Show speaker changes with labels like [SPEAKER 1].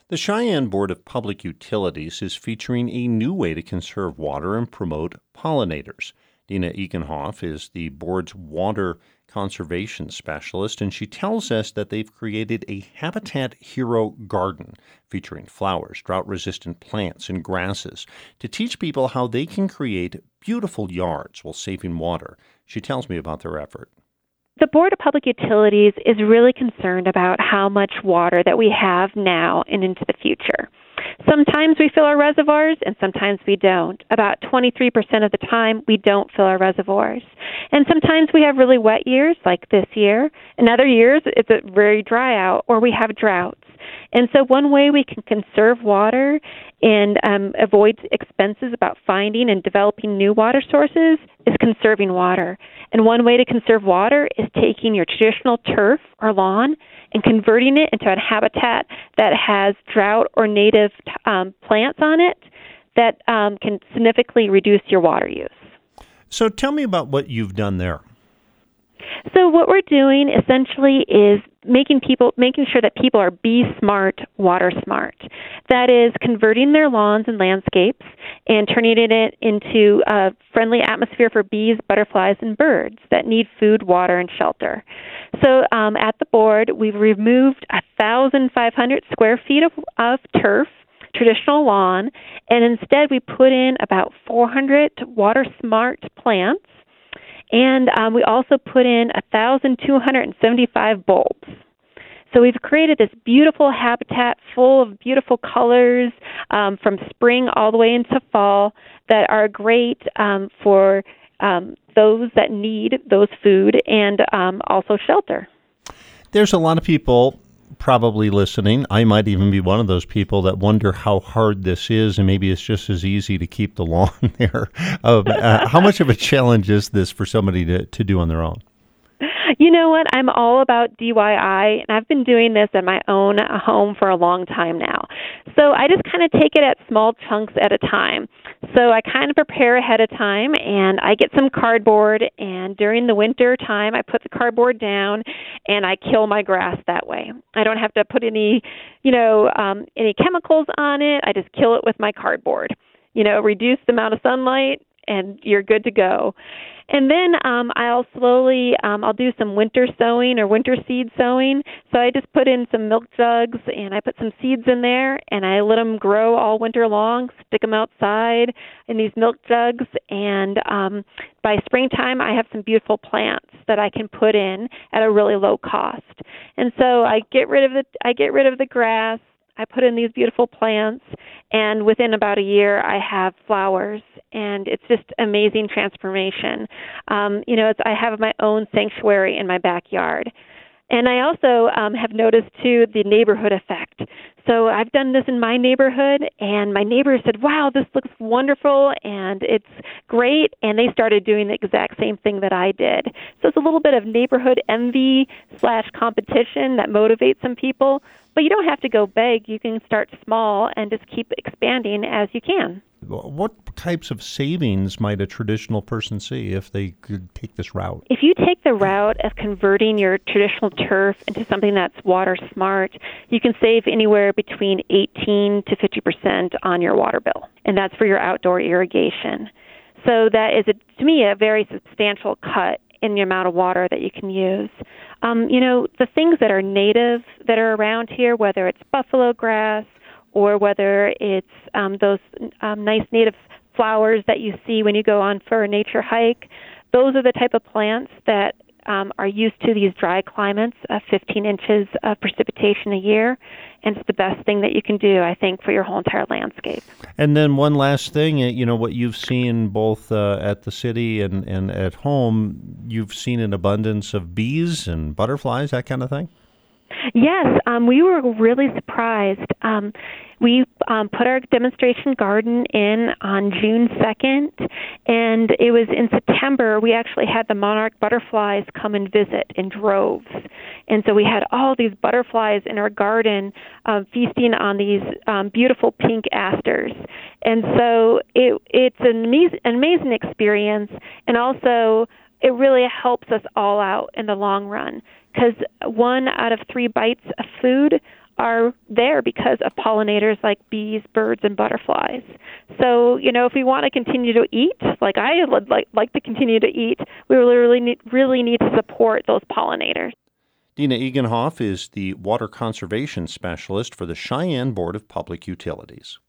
[SPEAKER 1] The Cheyenne Board of Public Utilities is featuring a new way to conserve water and promote pollinators. Dina Ekenhoff is the board's water conservation specialist, and she tells us that they've created a Habitat Hero Garden featuring flowers, drought-resistant plants, and grasses to teach people how they can create beautiful yards while saving water. She tells me about their effort.
[SPEAKER 2] The Board of Public Utilities is really concerned about how much water that we have now and into the future. Sometimes we fill our reservoirs and sometimes we don't. About 23% of the time we don't fill our reservoirs. And sometimes we have really wet years like this year. In other years it's a very dry out or we have droughts. And so one way we can conserve water and avoid expenses about finding and developing new water sources is conserving water. And one way to conserve water is taking your traditional turf or lawn and converting it into a habitat that has drought or native plants on it that can significantly reduce your water use.
[SPEAKER 1] So tell me about what you've done there.
[SPEAKER 2] So what we're doing essentially is making sure that people are bee smart, water smart. That is converting their lawns and landscapes and turning it into a friendly atmosphere for bees, butterflies, and birds that need food, water, and shelter. So at the board, we've removed 1,500 square feet of turf, traditional lawn, and instead we put in about 400 water smart plants. And we also put in 1,275 bulbs. So we've created this beautiful habitat full of beautiful colors from spring all the way into fall that are great for those that need those food and also shelter.
[SPEAKER 1] There's a lot of people probably listening. I might even be one of those people that wonder how hard this is, and maybe it's just as easy to keep the lawn there. How much of a challenge is this for somebody to do on their own?
[SPEAKER 2] You know what? I'm all about DIY, and I've been doing this at my own home for a long time now. So I just kind of take it at small chunks at a time. So I kind of prepare ahead of time, and I get some cardboard, and during the winter time, I put the cardboard down, and I kill my grass that way. I don't have to put any chemicals on it. I just kill it with my cardboard. Reduce the amount of sunlight, and you're good to go. And then I'll do some winter sowing or winter seed sowing. So I just put in some milk jugs and I put some seeds in there and I let them grow all winter long, stick them outside in these milk jugs. And by springtime, I have some beautiful plants that I can put in at a really low cost. And so I get rid of the grass. I put in these beautiful plants, and within about a year, I have flowers, and it's just amazing transformation. I have my own sanctuary in my backyard. And I also have noticed, too, the neighborhood effect. So I've done this in my neighborhood, and my neighbors said, wow, this looks wonderful, and it's great, and they started doing the exact same thing that I did. So it's a little bit of neighborhood envy/competition that motivates some people, but you don't have to go big. You can start small and just keep expanding as you can.
[SPEAKER 1] What types of savings might a traditional person see if they could take this route?
[SPEAKER 2] If you take the route of converting your traditional turf into something that's water smart, you can save anywhere between 18 to 50% on your water bill, and that's for your outdoor irrigation. So that is, to me, a very substantial cut in the amount of water that you can use. The things that are native that are around here, whether it's buffalo grass or whether it's those nice native flowers that you see when you go on for a nature hike, those are the type of plants that are used to these dry climates of 15 inches of precipitation a year, and it's the best thing that you can do, I think, for your whole entire landscape.
[SPEAKER 1] And then one last thing, what you've seen both at the city and at home, you've seen an abundance of bees and butterflies, that kind of thing?
[SPEAKER 2] Yes, we were really surprised. We put our demonstration garden in on June 2nd, and it was in September we actually had the monarch butterflies come and visit in droves. And so we had all these butterflies in our garden feasting on these beautiful pink asters. And so it's an amazing experience, and also it really helps us all out in the long run, because 1 out of 3 bites of food are there because of pollinators like bees, birds, and butterflies. So, if we want to continue to eat, like I would like to continue to eat, we really need to support those pollinators.
[SPEAKER 1] Dina Egenhoff is the Water Conservation Specialist for the Cheyenne Board of Public Utilities.